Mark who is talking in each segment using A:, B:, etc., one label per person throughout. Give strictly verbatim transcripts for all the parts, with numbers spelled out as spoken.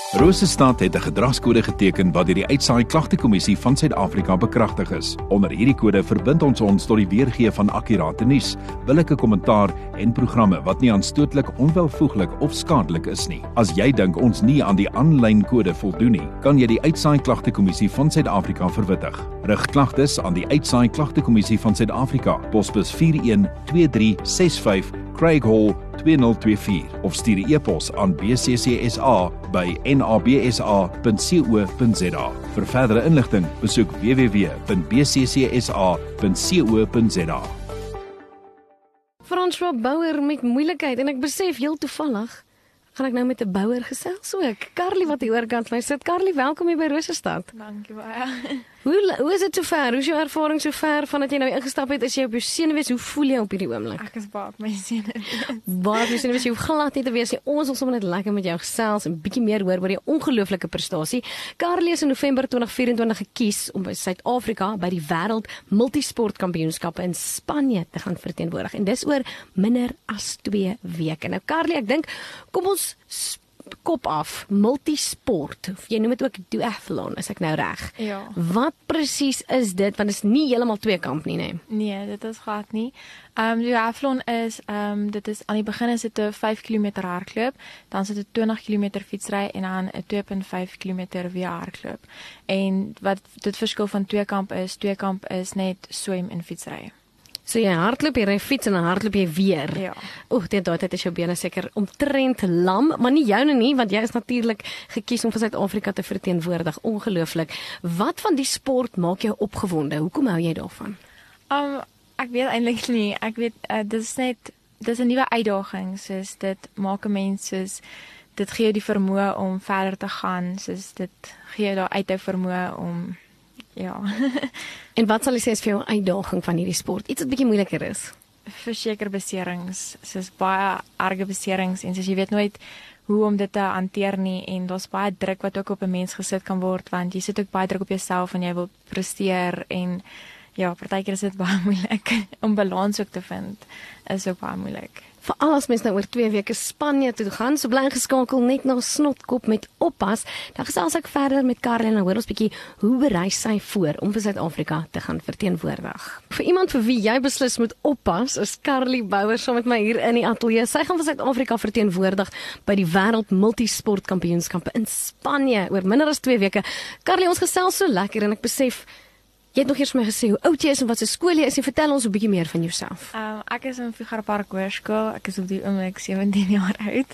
A: Rosestad het 'n gedragskode geteken wat deur die Uitsaai Klagtekommissie van Suid-Afrika bekragtig is. Onder hierdie kode verbind ons ons tot die weergee van akkurate nuus, billike kommentaar en programme wat nie aanstootlik, onwelvoeglik of skadelik is nie. As jy dink ons nie aan die aanlyn kode voldoen nie, kan jy die Uitsaai Klagtekommissie van Suid-Afrika verwittig. Rig klagtes aan die Uitsaai Klagtekommissie van Suid-Afrika, posbus vier een twee drie ses vyf, Craig Hall twee nul twee vier of stuur 'n e-pos aan b c c s a by n a b s a punt co punt z a. Vir verdere inligting, besoek w w w punt b c c s a punt co punt z a.
B: François Bouwer met moeilikheid en ek besef heel toevallig gaan ek nou met 'n bouer gesels ook. Carly wat hier oorkant my sit. Carly, welkom hier by Rosestad.
C: Dankie baie.
B: Hoe hoe is dit sover? Hoe is jou ervaring sover vandat jy nou ingestap het? Is jy op jou senuwees? Hoe voel jy op hierdie oomblik?
C: Ek is baie op my senuwees.
B: Baie op jou senuwees. Jy hoef glad nie te wees nie. Ons wil sommer net lekker met jou gesels en bietjie meer hoor oor jou ongelooflike prestasie. Carly is in November twintig vyf en twintig gekies om by Suid-Afrika by die Wêreld Multisportkampioenskappe in Spanje te gaan verteenwoordig. En dis oor minder as twee weke. Nou Carly, ek dink kom ons kop af, multisport, of jy noem dit ook duathlon, is ek nou reg?
C: Ja.
B: Wat presies is dit? Want dit is nie heeltemal twee kamp nie, nee.
C: Nee, dit is glad nie. Ehm um, duathlon is ehm um, dit is aan die begin is dit 'n vyf kilometer hardloop, dan is dit 'n twintig kilometer fietsry en dan 'n twee punt vyf kilometer weer hardloop. En wat dit verskil van twee kamp is, twee kamp is net swem en fietsry.
B: So jy hardloop, jy ry fiets en dan hardloop jy weer.
C: Ja.
B: Oeh, teen daai tyd is jou bene seker omtrent lam, maar nie joune nie, want jy is natuurlik gekies om vir Suid-Afrika te verteenwoordig. Ongelooflik. Wat van die sport maak jou opgewonde? Hoekom hou jy daarvan?
C: Um ek weet eintlik nie. Ek weet uh, dit is net dis 'n nuwe uitdaging, soos dit maak 'n mens soos dit gee jou die vermoë om verder te gaan, soos dit gee jou daai uithou vermoë om ja.
B: En wat sal jy sê is vir jou 'n uitdaging van hierdie sport? Iets wat bietjie moeiliker is.
C: Verseker beserings, soos baie erge beserings en soos jy weet nooit hoe om dit te hanteer nie en daar's baie druk wat ook op 'n mens gesit kan word want jy sit ook baie druk op jouself en jy wil presteer en ja, partykeer is dit baie moeilik om balans ook te vind. Is ook baie moeilik.
B: Veral as mens nou oor twee weke Spanje toe gaan, so bly ingeskakel net na Snotkop met Oppas. Dan gesels ek verder met Carly en dan hoor ons bietjie hoe berei sy voor om vir Suid-Afrika te gaan verteenwoordig. Vir iemand vir wie jy beslis moet oppas, is Carly Bouwer saam met my hier in die ateljee. Sy gaan vir Suid-Afrika verteenwoordig by die Wêreld Multisportkampioenskappe in Spanje oor minder as twee weke. Carly, ons gesels so lekker en ek besef jy het nog eers vir my gesê hoe oud jy is en wat se skool jy is en vertel ons 'n bietjie meer van jouself.
C: Um, ek is in Figaro Park Hoërskool. Ek is op die oomblik sewentien jaar oud.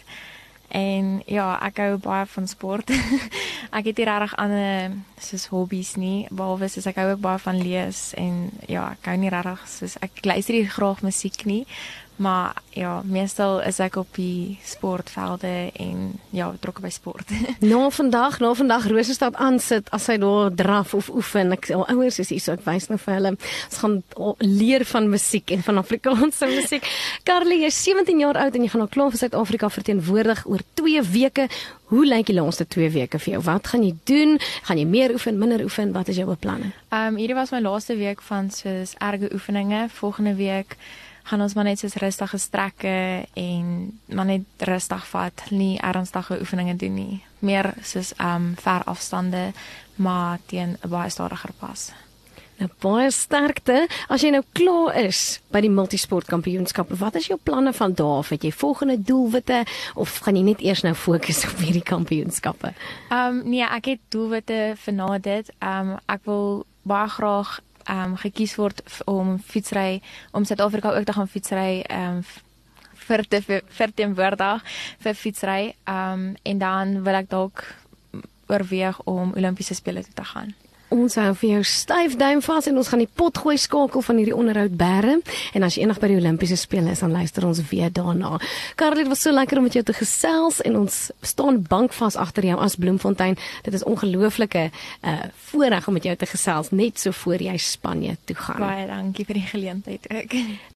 C: En ja, ek hou baie van sport. Ek het nie regtig ander soos hobbies nie, behalwe soos ek hou ook baie van lees en ja, ek hou nie regtig soos ek luister nie graag musiek nie. Maar ja, meestal is ek op die sportvelde en ja, betrokke by sport.
B: Nou vandag, nou vandag Rosestad aansit as sy daar draf of oefen. Ek al ouers is hier so ek wys nou vir hulle. Ons gaan leer van musiek en van Afrikaanse musiek. Carly, jy's sewentien jaar oud en jy gaan nou klaar vir Suid-Afrika verteenwoordig oor twee weke. Hoe lyk die laaste twee weke vir jou? Wat gaan jy doen? Gaan jy meer oefen, minder oefen? Wat is jou beplanning?
C: Ehm um, hierdie was my laaste week van soos erge oefeninge. Volgende week gaan ons maar net soos rustige strekke en maar net rustig vat, nie ernstige oefeninge doen nie. Meer soos um ver afstande, maar teen 'n baie stadiger pas.
B: Nou baie sterkte. As jy nou klaar is by die multisportkampioenskap, wat is jou planne van daar af? Het jy volgende doelwitte of gaan jy net eers nou fokus op hierdie kampioenskappe?
C: Um nee, ek het doelwitte vir na dit. Um ek wil baie graag Um, gekies word om fietsry, om Suid-Afrika ook te gaan fietsry, um, vir te verteenwoordig vir fietsry, um, en dan wil ek dalk oorweeg om Olimpiese spele toe te gaan.
B: Ons hou vir jou styf duim vas en ons gaan die pot gooi skakel van hierdie onderhoud bære. En as jy eendag by die Olimpiese spele is, dan luister ons weer daarna. Carly, dit was so lekker om met jou te gesels en ons staan bankvas agter jou as Bloemfontein. Dit is ongelooflike uh, voorreg om met jou te gesels net so voor jy Spanje toe gaan.
C: Baie dankie vir die geleentheid ook.